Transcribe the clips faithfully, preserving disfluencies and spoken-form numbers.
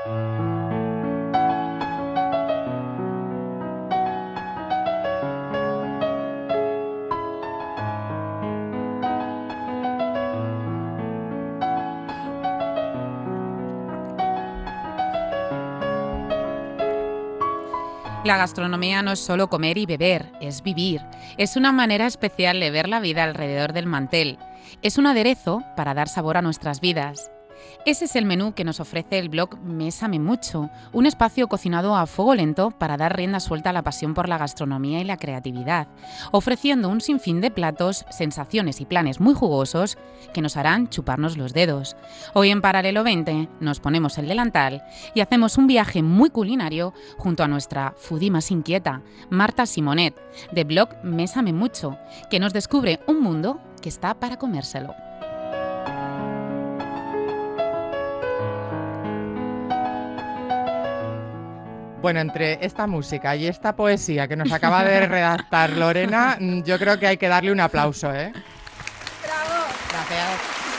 La gastronomía no es solo comer y beber, es vivir. Es una manera especial de ver la vida alrededor del mantel. Es un aderezo para dar sabor a nuestras vidas. Ese es el menú que nos ofrece el blog Mésame Mucho, un espacio cocinado a fuego lento para dar rienda suelta a la pasión por la gastronomía y la creatividad, ofreciendo un sinfín de platos, sensaciones y planes muy jugosos que nos harán chuparnos los dedos. Hoy en Paralelo veinte nos ponemos el delantal y hacemos un viaje muy culinario junto a nuestra foodie más inquieta, Marta Simonet, de blog Mésame Mucho, que nos descubre un mundo que está para comérselo. Bueno, entre esta música y esta poesía que nos acaba de redactar Lorena, yo creo que hay que darle un aplauso, ¿eh? ¡Bravo! Gracias.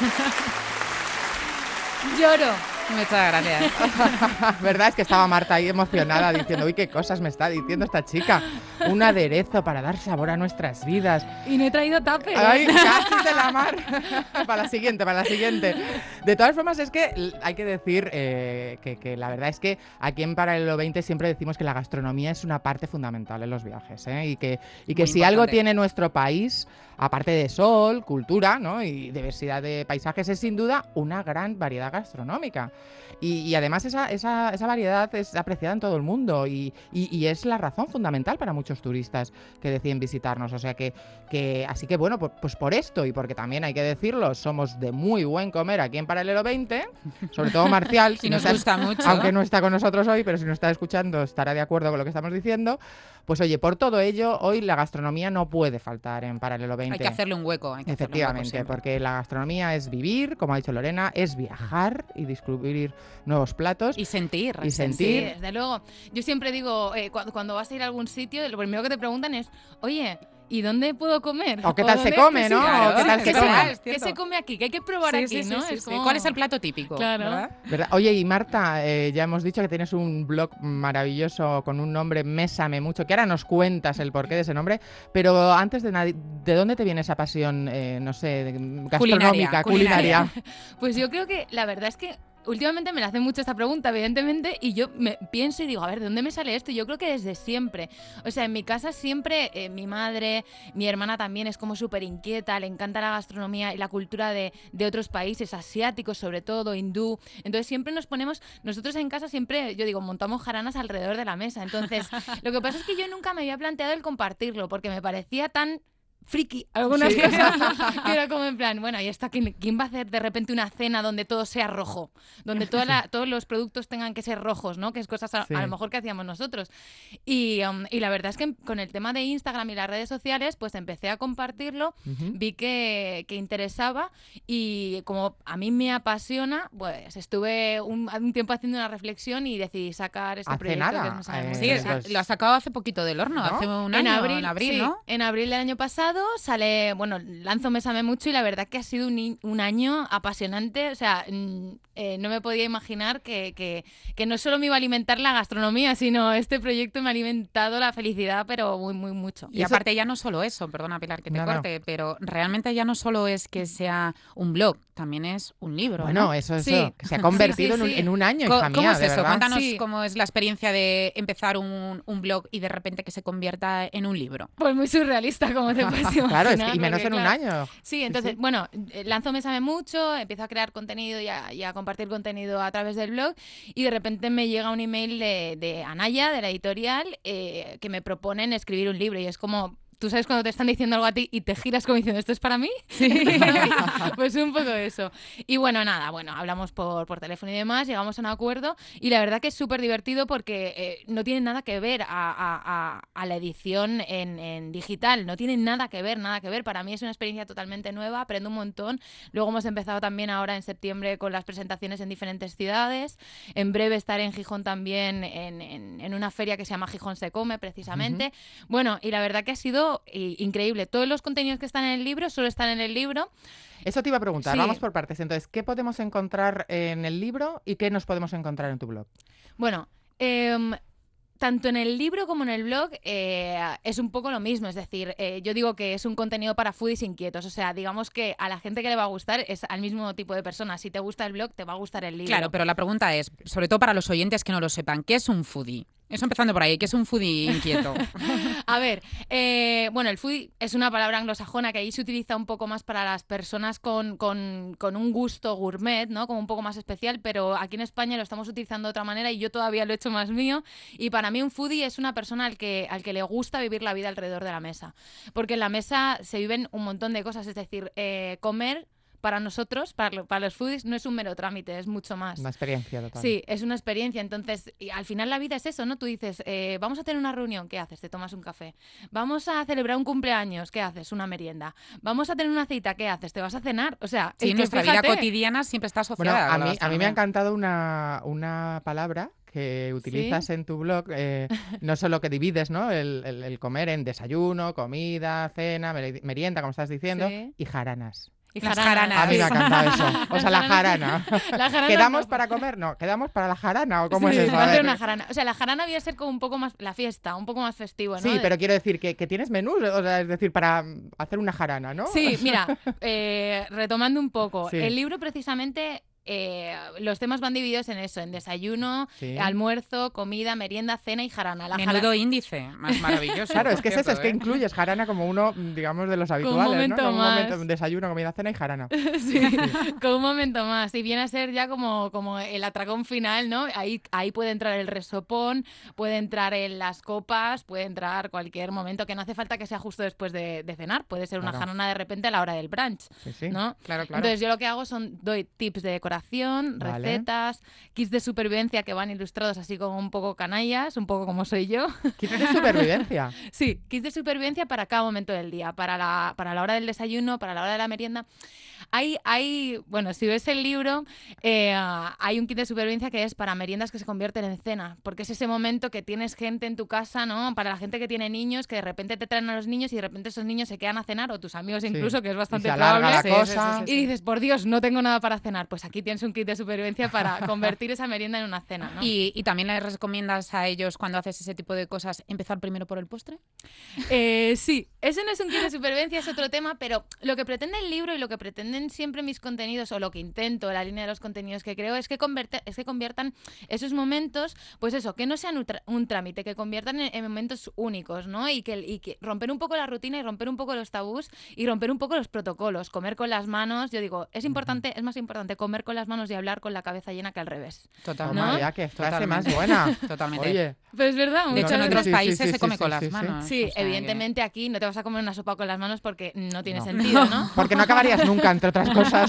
Lloro. Muchas gracias. ¿Verdad? Es que estaba Marta ahí emocionada diciendo, uy, qué cosas me está diciendo esta chica. Un aderezo para dar sabor a nuestras vidas. Y no he traído tupper. ¡Ay, casi de la mar! Para la siguiente, para la siguiente. De todas formas, es que hay que decir eh, que, que la verdad es que aquí en Paralelo veinte siempre decimos que la gastronomía es una parte fundamental en los viajes, ¿eh? Y que, y que si importante. algo tiene nuestro país, aparte de sol, cultura, ¿no? Y diversidad de paisajes, es sin duda una gran variedad gastronómica. Y, y además esa, esa, esa variedad es apreciada en todo el mundo y, y, y es la razón fundamental para muchos turistas que deciden visitarnos. O sea que, que así que bueno, pues, pues por esto y porque también hay que decirlo, somos de muy buen comer aquí en Paralelo veinte, sobre todo Marcial, si y nos está, gusta mucho. aunque no está con nosotros hoy, pero si nos está escuchando estará de acuerdo con lo que estamos diciendo. Pues oye, por todo ello, hoy la gastronomía no puede faltar en Paralelo veinte. Hay que hacerle un hueco. Hay que Efectivamente, hacerle un hueco porque la gastronomía es vivir, como ha dicho Lorena, es viajar y descubrir nuevos platos. Y sentir. Y sentir. Sí, desde luego. Yo siempre digo, eh, cuando, cuando vas a ir a algún sitio, lo primero que te preguntan es, oye, ¿y dónde puedo comer? O qué tal se come, ¿no? Claro, o qué tal es se que come. sí, es ¿Qué cierto. se come aquí? ¿Qué hay que probar Sí, aquí, sí, no? sí, Es sí. como- ¿Cuál es el plato típico? Claro. ¿verdad? ¿Verdad? Oye, y Marta, eh, ya hemos dicho que tienes un blog maravilloso con un nombre Mésame Mucho, que ahora nos cuentas el porqué de ese nombre, pero antes de nada, ¿de dónde te viene esa pasión, eh, no sé, gastronómica, Culinaria, culinaria? culinaria. Pues yo creo que la verdad es que últimamente me la hacen mucho esta pregunta, evidentemente, y yo me pienso y digo, a ver, ¿de dónde me sale esto? Y yo creo que desde siempre. O sea, en mi casa siempre, eh, mi madre, mi hermana también es como súper inquieta, le encanta la gastronomía y la cultura de, de otros países, asiáticos sobre todo, hindú. Entonces siempre nos ponemos, nosotros en casa siempre, yo digo, montamos jaranas alrededor de la mesa. Entonces, lo que pasa es que yo nunca me había planteado el compartirlo, porque me parecía tan friki, algunas Sí. cosas, que era como en plan, bueno, ¿y esta quién, quién va a hacer de repente una cena donde todo sea rojo? Donde toda la, todos los productos tengan que ser rojos, ¿no? Que es cosas a, Sí. a lo mejor que hacíamos nosotros. Y, um, y la verdad es que con el tema de Instagram y las redes sociales, pues empecé a compartirlo, Ujú. vi que, que interesaba y como a mí me apasiona, pues estuve un, un tiempo haciendo una reflexión y decidí sacar este Hace proyecto. nada, que es Mésame eh, Mucho. Sí, es- Entonces- lo has sacado hace poquito del horno, ¿No? hace un En año, abril, en abril, sí, ¿no? en abril del año pasado sale, bueno, lanzo Mésame Mucho y la verdad que ha sido un, i- un año apasionante. O sea, mm, eh, no me podía imaginar que, que, que no solo me iba a alimentar la gastronomía, sino este proyecto me ha alimentado la felicidad, pero muy, muy mucho. Y eso- aparte ya no solo eso, perdona Pilar que te No, no. corte, pero realmente ya no solo es que sea un blog, también es un libro, Bueno, ¿no? eso, eso, Sí. que se ha convertido Sí, sí, en, un, sí. en un año, Co- hija ¿Cómo mía, es de eso? verdad. Cuéntanos Sí. cómo es la experiencia de empezar un, un blog y de repente que se convierta en un libro. Pues muy surrealista, como te puedes imaginar. Claro, es que- y menos porque, en un claro, año. Sí, entonces, bueno, eh, lanzo Mésame Mucho, empiezo a crear contenido y a, y a compartir contenido a través del blog y de repente me llega un email de, de Anaya, de la editorial, eh, que me proponen escribir un libro y es como... Tú sabes cuando te están diciendo algo a ti y te giras como diciendo, ¿esto es para mí? Sí. Pues un poco eso. Y bueno, nada, bueno, hablamos por, por teléfono y demás, llegamos a un acuerdo y la verdad que es súper divertido porque eh, no tiene nada que ver a, a- a- a la edición en, en digital, no tiene nada que ver, nada que ver. Para mí es una experiencia totalmente nueva, aprendo un montón. Luego hemos empezado también ahora en septiembre con las presentaciones en diferentes ciudades. En breve estaré en Gijón también en, en- en una feria que se llama Gijón se come, precisamente. Bueno, y la verdad que ha sido libro y, increíble. Todos los contenidos que están en el libro solo están en el libro. Eso te iba a preguntar, Sí. vamos por partes. Entonces, ¿qué podemos encontrar en el libro y qué nos podemos encontrar en tu blog? Bueno, eh, tanto en el libro como en el blog eh, es un poco lo mismo, es decir, eh, yo digo que es un contenido para foodies inquietos, o sea, digamos que a la gente que le va a gustar es al mismo tipo de persona. Si te gusta el blog, te va a gustar el libro. Claro, pero la pregunta es, sobre todo para los oyentes que no lo sepan, ¿qué es un foodie? Eso empezando por ahí, ¿qué es un foodie inquieto? A ver, eh, bueno, el foodie es una palabra anglosajona que ahí se utiliza un poco más para las personas con, con, con un gusto gourmet, ¿no? Como un poco más especial, pero aquí en España lo estamos utilizando de otra manera y yo todavía lo he hecho más mío. Y para mí un foodie es una persona al que, al que le gusta vivir la vida alrededor de la mesa. Porque en la mesa se viven un montón de cosas, es decir, eh, comer... Para nosotros, para, lo- para los foodies, no es un mero trámite, es mucho más. Una experiencia total. Sí, es una experiencia. Entonces, y al final la vida es eso, ¿no? Tú dices, eh, vamos a tener una reunión, ¿qué haces? Te tomas un café. Vamos a celebrar un cumpleaños, ¿qué haces? Una merienda. Vamos a tener una cita, ¿qué haces? ¿Te vas a cenar? O sea, Sí, es que nuestra fíjate, vida cotidiana siempre está Bueno, asociada a con la mí, a mí me ha gastronomía. encantado una, una palabra que utilizas en tu blog, eh, no solo que divides, ¿no? El, el- el comer en desayuno, comida, cena, meri- merienda, como estás diciendo, Sí. y jaranas. Y Las jaranas. jaranas. A mí me ha Sí. encantado eso. O sea, la jarana. La jarana ¿Quedamos no. para comer? No, ¿quedamos para la jarana? ¿O cómo Sí, es eso? va A a ser ver. una jarana. O sea, la jarana había ser como un poco más la fiesta, un poco más festivo, ¿no? Sí, De- pero quiero decir que, que tienes menús, o sea, es decir, para mm, hacer una jarana, ¿no? Sí, mira, eh, retomando un poco, Sí. el libro precisamente, eh, los temas van divididos en eso, en desayuno, Sí. almuerzo, comida, merienda, cena y jarana. La Menudo jarana- índice, más maravilloso. Claro, es por que es eso, cierto, es que ¿eh? incluyes jarana como uno, mm, digamos, de los habituales, ¿no? momento Como un más. momento, desayuno, comida, cena y jarana. Sí, con un momento más. Y viene a ser ya como, como el atracón final, ¿no? Ahí, ahí puede entrar el resopón, puede entrar en las copas, puede entrar cualquier momento, que no hace falta que sea justo después de, de cenar. Puede ser una Claro. jarana de repente a la hora del brunch, Sí, sí. ¿no? Claro, claro. Entonces yo lo que hago son, doy tips de decoración, Vale. recetas, kits de supervivencia que van ilustrados así como un poco canallas, un poco como soy yo. Kits de supervivencia. Sí, kits de supervivencia para cada momento del día, para la, para la hora del desayuno, para la hora de la merienda. Hay, hay bueno, si ves el libro, eh, hay un kit de supervivencia que es para meriendas que se convierten en cena, porque es ese momento que tienes gente en tu casa, ¿no? Para la gente que tiene niños, que de repente te traen a los niños y de repente esos niños se quedan a cenar, o tus amigos Sí. incluso, que es Y bastante se alarga probable. la Sí, sí, cosa. sí, sí, Y dices, por Dios, no tengo nada para cenar. Pues aquí tienes un kit de supervivencia para convertir esa merienda en una cena, ¿no? ¿Y, y también les recomiendas a ellos cuando haces ese tipo de cosas empezar primero por el postre? Eh, sí, eso no es un kit de supervivencia, es otro tema, pero lo que pretende el libro y lo que pretenden siempre mis contenidos, o lo que intento, la línea de los contenidos que creo, es que, converte- es que conviertan esos momentos, pues eso, que no sean un, tra- un trámite, que conviertan en, en momentos únicos, ¿no? Y que, y que romper un poco la rutina y romper un poco los tabús y romper un poco los protocolos. Comer con las manos, yo digo, es importante, es más importante comer con las manos y hablar con la cabeza llena que al revés. Totalmente. Toma ¿No? ya, qué frase Totalmente. más buena. Totalmente. Oye, Pues es verdad, De muchas hecho, en no, otros sí, sí, países sí, se sí, come sí, con sí, las sí. manos. Sí, o sea que- evidentemente aquí no te vas a comer una sopa con las manos porque no tiene No. sentido, ¿no? porque no acabarías nunca, entre otras cosas.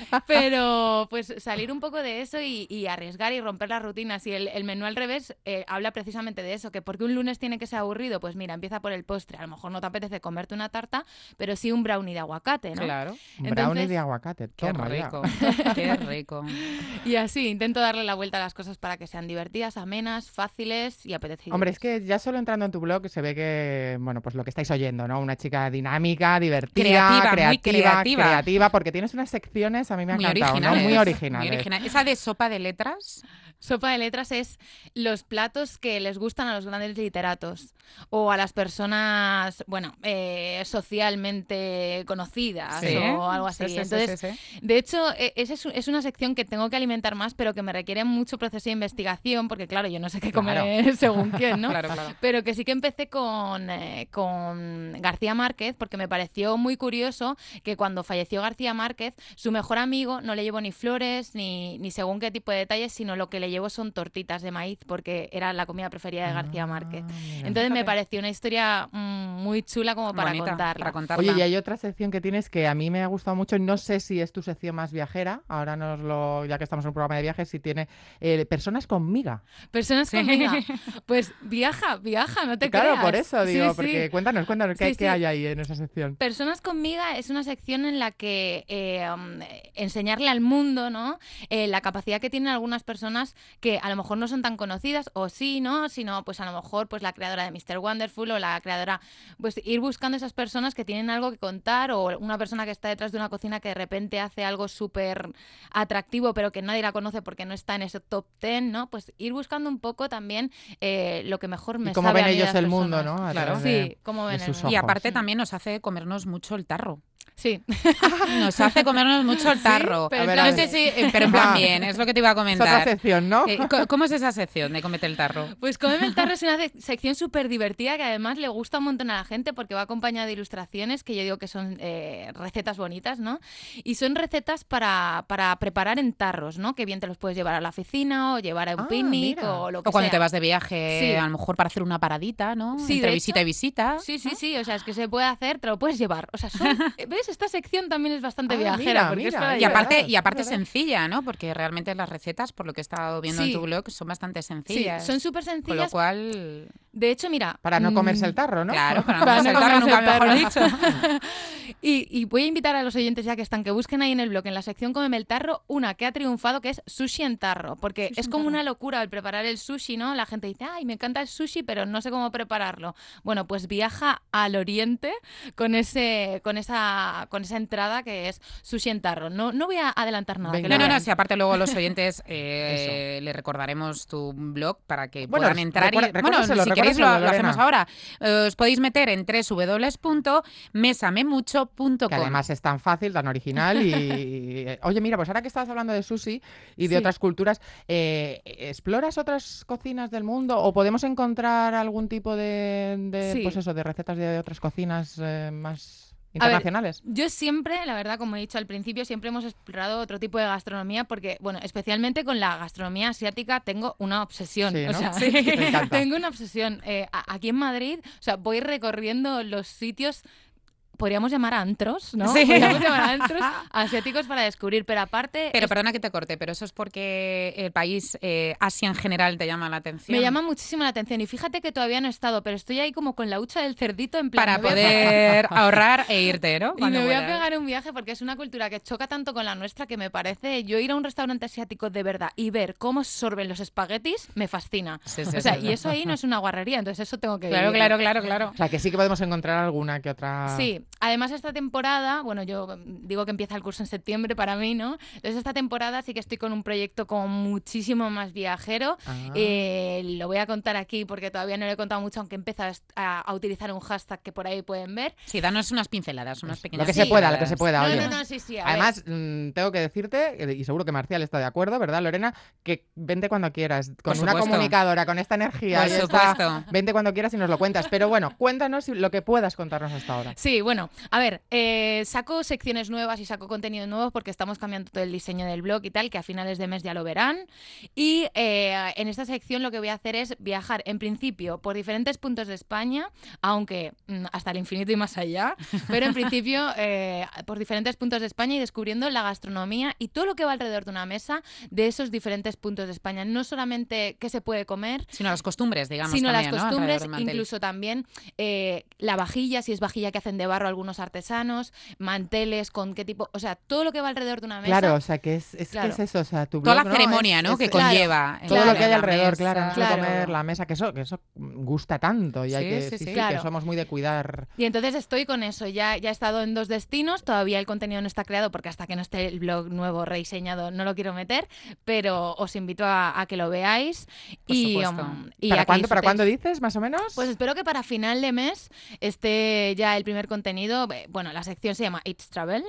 Pero pues salir un poco de eso y, y arriesgar y romper las rutinas. Y el, el menú al revés eh, habla precisamente de eso, que porque un lunes tiene que ser aburrido, pues mira, empieza por el postre. A lo mejor no te apetece comerte una tarta, pero sí un brownie de aguacate, ¿no? Claro. Un Entonces- brownie de aguacate, Qué toma ya. rico. Qué rico. Y así intento darle la vuelta a las cosas para que sean divertidas, amenas, fáciles y apetecibles. Hombre, es que ya solo entrando en tu blog se ve que, bueno, pues lo que estáis oyendo, ¿no? Una chica dinámica, divertida, Creativa, muy creativa, creativa. creativa, porque tienes unas secciones, a mí me ha Muy encantado, ¿no? originales. Muy Muy originales. original. Esa de sopa de letras. Sopa de letras es los platos que les gustan a los grandes literatos o a las personas, bueno, eh, socialmente conocidas Sí. o algo así. Sí, sí, sí, Entonces, sí, sí. de hecho, e- esa es, es una sección que tengo que alimentar más, pero que me requiere mucho proceso de investigación, porque claro, yo no sé qué comer Claro. según quién, ¿no? Claro, claro. Pero que sí que empecé con, eh, con García Márquez, porque me pareció muy curioso que cuando falleció García Márquez, su mejor amigo no le llevó ni flores, ni, ni según qué tipo de detalles, sino lo que le llevó son tortitas de maíz, porque era la comida preferida de García Márquez. Ah, mira. Entonces me Fíjate. pareció una historia mm, muy chula como para Bonita, contarla. para contarla. Oye, y hay otra sección que tienes que a mí me ha gustado mucho, no sé si es tu sección más viajera, ahora nos lo, ya que estamos en un programa de viajes, si tiene eh, personas con miga. Personas Sí. con miga. Pues viaja, viaja, no te Claro, creas. por eso Sí, digo, sí. porque cuéntanos, cuéntanos, ¿qué, Sí, qué sí. hay ahí en esa sección? Personas con miga es una sección en la que eh, um, enseñarle al mundo, ¿no? Eh, la capacidad que tienen algunas personas que a lo mejor no son tan conocidas, o sí, ¿no? Sino, pues a lo mejor, pues la creadora de mister Wonderful o la creadora, pues ir buscando esas personas que tienen algo que contar, o una persona que está detrás de una cocina que de repente hace algo súper atractivo pero que nadie la conoce porque no está en ese top ten, ¿no? Pues ir buscando un poco también eh, lo que mejor me y cómo sabe ven a mí de ellos las el mundo, personas. ¿no? A Claro. través de- Sí, cómo de ven el sus mundo. Y ojos. aparte también nos hace comernos mucho el tarro. Sí. Nos hace comernos mucho el tarro. pero A ver, no a sé ver. si, eh, pero en plan Ah. bien, es lo que te iba a Es otra comentar. sección, ¿no? Eh, co- ¿Cómo es esa sección de comete el tarro? Pues Cómeme el tarro es una sec- sección súper divertida que además le gusta un montón a la gente porque va acompañada de ilustraciones que yo digo que son eh, recetas bonitas, ¿no? Y son recetas para, para preparar en tarros, ¿no? Que bien te los puedes llevar a la oficina o llevar a un Ah, picnic mira. o lo que O cuando sea. te vas de viaje, Sí. a lo mejor para hacer una paradita, ¿no? Sí, Entre de visita hecho, y visita. Sí, sí, sí, o sea, es que se puede hacer, te lo puedes llevar. O sea, son, ¿ves? Esta sección también es bastante Ah, viajera. mira, porque es mira, para es Y llevar. aparte, verdad, y aparte es verdad. sencilla, ¿no? Porque realmente las recetas, por lo que he estado viendo Sí. en tu blog, son bastante Sí, sencillas. son súper Con lo sencillas. cual, De hecho, mira... Para no mm, comerse el tarro, ¿no? claro, para no Para comerse no el tarro, comerse nunca el mejor tarro. dicho. Y, y voy a invitar a los oyentes ya que están, que busquen ahí en el blog, en la sección Cómeme el tarro, una que ha triunfado que es sushi en tarro. Porque Sushi es en como tarro. una locura el preparar el sushi, ¿no? La gente dice, ay, me encanta el sushi, pero no sé cómo prepararlo. Bueno, pues viaja al oriente con ese, con esa, con esa entrada que es sushi en tarro. No, no voy a adelantar nada. Venga. que lo No, no, no, vean. si aparte luego los oyentes eh, le recordaremos tu blog para que Bueno, puedan entrar. recuerda- y, bueno, recuérdaselo, si queréis lo, recuérdaselo, lo hacemos Lorena. ahora. Eh, os podéis meter en doble u doble u doble u punto mesamemucho punto Que com. además es tan fácil, tan original y... Oye, mira, pues ahora que estabas hablando de sushi y de Sí. otras culturas, eh, ¿exploras otras cocinas del mundo o podemos encontrar algún tipo de, de, Sí. pues eso, de recetas de otras cocinas eh, más A ver, internacionales? Yo siempre, la verdad, como he dicho al principio, siempre hemos explorado otro tipo de gastronomía porque, bueno, especialmente con la gastronomía asiática tengo una obsesión. Sí, o ¿no? sea, Sí. Me encanta. tengo una obsesión. Eh, a- aquí en Madrid, o sea, voy recorriendo los sitios. Podríamos llamar antros, ¿no? Sí. Podríamos llamar antros asiáticos para descubrir, pero aparte Pero es- perdona que te corte, pero eso es porque el país eh, Asia en general te llama la atención. me llama muchísimo la atención y fíjate que todavía no he estado, pero estoy ahí como con la hucha del cerdito en plan Para me voy a pegar- poder ahorrar e irte, ¿no? Y Cuando me voy a vuelas. pegar un viaje porque es una cultura que choca tanto con la nuestra que me parece, yo ir a un restaurante asiático de verdad y ver cómo sorben los espaguetis me fascina. Sí, sí, O sea, sí, y sí. eso ahí no es una guarrería, entonces eso tengo que Claro, vivirlo. claro, claro, claro. O sea, que sí que podemos encontrar alguna que otra... Sí, además esta temporada, bueno, yo digo que empieza el curso en septiembre para mí, ¿no? Entonces esta temporada sí que estoy con un proyecto como muchísimo más viajero. Ah. Eh, lo voy a contar aquí porque todavía no lo he contado mucho, aunque he empezado a, a utilizar un hashtag que por ahí pueden ver. Sí, danos unas pinceladas, unas pequeñas Lo que se Sí. pueda, lo que se pueda, No, oye. no, no, sí, sí. a ver. Además, mm, tengo que decirte, eh, y seguro que Marcial está de acuerdo, ¿verdad, Lorena? Que vente cuando quieras, con Por una supuesto. comunicadora, con esta energía. Por y esta- supuesto. Vente cuando quieras y nos lo cuentas. Pero bueno, cuéntanos lo que puedas contarnos hasta ahora. Sí, bueno, a ver, eh, saco secciones nuevas y saco contenido nuevo porque estamos cambiando todo el diseño del blog y tal, que a finales de mes ya lo verán. Y eh, en esta sección lo que voy a hacer es viajar, en principio, por diferentes puntos de España, aunque mm, hasta el infinito y más allá, pero en principio eh, por diferentes puntos de España y descubriendo la gastronomía y todo lo que va alrededor de una mesa de esos diferentes puntos de España. No solamente qué se puede comer, Sino las costumbres, digamos, sino también, las ¿no? costumbres, Alrededor del mantel. incluso también eh, la vajilla, si es vajilla que hacen de barro algunos artesanos, manteles, con qué tipo, o sea, todo lo que va alrededor de una mesa. Claro, o sea, que es, es, Claro. que es eso, o sea, tu Toda blog, la ¿no? ceremonia, Es- ¿no? es- que claro, conlleva. el todo claro. lo que hay la alrededor, mesa. claro, no solo Claro. comer, la mesa, que eso, que eso gusta tanto, y hay Sí, que, sí, sí, sí. sí, Claro. que somos muy de cuidar. Y entonces estoy con eso, ya, ya he estado en dos destinos, todavía el contenido no está creado porque hasta que no esté el blog nuevo rediseñado no lo quiero meter, pero os invito a, a que lo veáis. Por y, supuesto. um, y ¿Para a que cuándo, ¿Para disfrutéis. cuándo dices, más o menos? Pues espero que para final de mes esté ya el primer contenido. Eh, Bueno, la sección se llama It's Travel.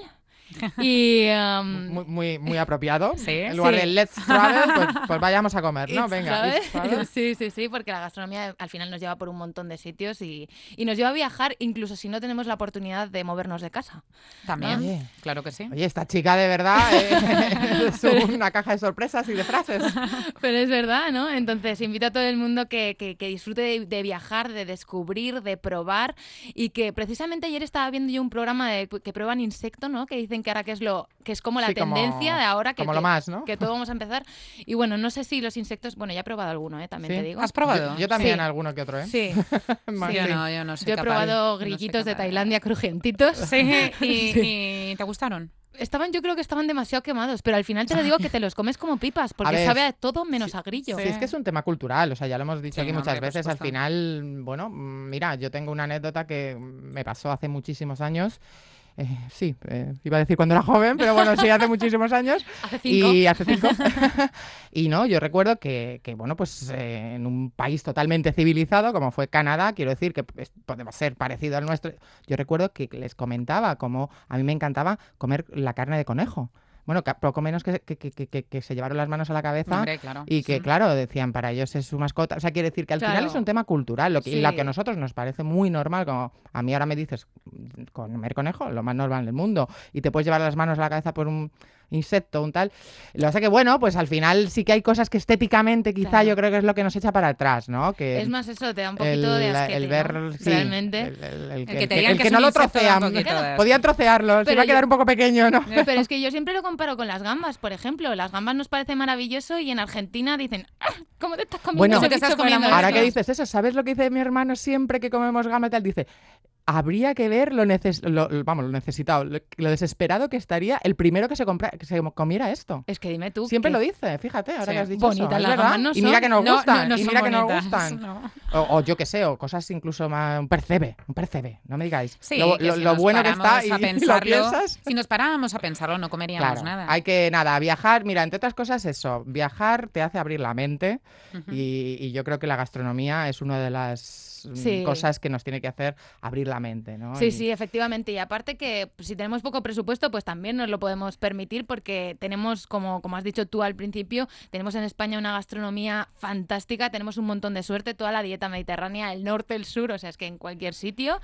Y um, muy, muy, muy apropiado. Sí. En lugar Sí. de let's travel, pues, pues vayamos a comer, ¿no? It's Venga, Travel. it's travel. Sí, sí, sí, porque la gastronomía al final nos lleva por un montón de sitios y, y nos lleva a viajar incluso si no tenemos la oportunidad de movernos de casa. También, Oye. claro que sí. Oye, esta chica de verdad eh, es una caja de sorpresas y de frases. Pero es verdad, ¿no? Entonces invito a todo el mundo que, que, que disfrute de, de viajar, de descubrir, de probar y que precisamente ayer estaba viendo yo un programa de, que prueban insecto, ¿no? Que dicen que ahora que es lo que es como la Sí, como- tendencia de ahora que, como que, lo más, ¿no? que todo vamos a empezar. Y bueno, no sé si los insectos, bueno, ya he probado alguno, ¿eh? También ¿Sí? te digo. ¿Has probado? Yo, yo también Sí. alguno que otro, ¿eh? Sí, Más, Sí, yo sí. no, yo no soy yo he capaz. probado No soy grillitos de capaz. Tailandia crujientitos. Sí, y, y ¿te gustaron? Estaban, yo creo que estaban demasiado quemados, pero al final te lo digo que te los comes como pipas, porque ver, sabe a todo menos a grillo. Sí, es que es un tema cultural, o sea, ya lo hemos dicho Sí, aquí no, muchas hombre, por veces. Al supuesto. final, bueno, mm, mira, yo tengo una anécdota que me pasó hace muchísimos años. Eh, sí, eh, iba a decir cuando era joven, pero bueno, sí, hace muchísimos años. Hace cinco. Y hace cinco. Y no, yo recuerdo que, que bueno, pues eh, en un país totalmente civilizado, como fue Canadá, quiero decir que pues, podemos ser parecido al nuestro. Yo recuerdo que les comentaba cómo a mí me encantaba comer la carne de conejo. Bueno, ca- poco menos que, que, que, que, que se llevaron las manos a la cabeza. Hombre, claro. Y que, Mm. claro, decían, para ellos es su mascota. O sea, quiere decir que al final Claro. es un tema cultural. Lo que, y Sí. lo que a nosotros nos parece muy normal, como a mí ahora me dices, "Mm, comer conejo, lo más normal del mundo, y te puedes llevar las manos a la cabeza por un insecto, un tal. Lo que pasa que, bueno, pues al final sí que hay cosas que estéticamente quizá Claro. yo creo que es lo que nos echa para atrás, ¿no? Que Es más eso, te da un poquito de asquete, el ¿no? ver, sí, Realmente. el, el- el que, que el te que- digan el que que es no un lo insecto da un trocean. poquito de asco. Podían trocearlo, se Pero iba a quedar yo- un poco pequeño, ¿no? Pero es que yo siempre lo comparo con las gambas, por ejemplo. Las gambas nos parece maravilloso y en Argentina dicen, "Ah, ¿cómo te estás comiendo Bueno, ese te estás bicho por el comiendo amor de Ahora que Dios?". dices eso, ¿sabes lo que dice mi hermano siempre que comemos gamba y tal? Dice, habría que ver lo, neces lo, lo- vamos, lo necesitado, lo, lo desesperado que estaría el primero que se, compra que se comiera esto. Es que dime tú. Siempre ¿qué? lo dice, fíjate, ahora Sí. que has dicho Bonitas eso. ¿es las verdad? gambas no Y mira son. que nos No, gustan, no, no y son mira que nos bonitas, gustan. no. O, o yo qué sé, o cosas incluso más... Un percebe, un percebe, no me digáis. Sí, lo que lo- si lo nos bueno que está paramos y, a y lo pensarlo, piensas... Si nos parábamos a pensarlo, no comeríamos Claro, nada. hay que, nada, viajar, mira, entre otras cosas eso, viajar te hace abrir la mente Ujú. y, y yo creo que la gastronomía es una de las mm, Sí. cosas que nos tiene que hacer abrir la mente, ¿no? Sí, Y- sí, efectivamente. Y aparte que pues, si tenemos poco presupuesto, pues también nos lo podemos permitir porque tenemos, como, como has dicho tú al principio, tenemos en España una gastronomía fantástica, tenemos un montón de suerte, toda la dieta mediterránea, el norte, el sur, o sea, es que en cualquier sitio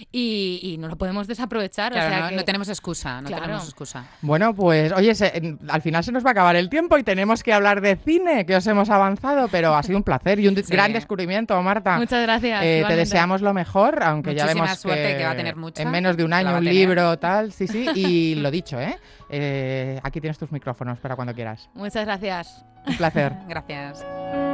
y, y no lo podemos desaprovechar. Claro, o sea no, que... no tenemos excusa, no Claro. tenemos excusa. Bueno, pues oye, se- en- al final se nos va a acabar el tiempo y tenemos que hablar de cine, que os hemos avanzado, pero ha sido un placer y un de- Sí. gran descubrimiento, Marta. Muchas gracias. Eh, te igualmente. deseamos lo mejor, aunque ya Muchísima vemos suerte, que, que va a tener mucha, en menos de un que la año va a un tener. libro, tal, sí, sí, y lo dicho, ¿eh? Eh, aquí tienes tus micrófonos para cuando quieras. Muchas gracias. Un placer. Gracias.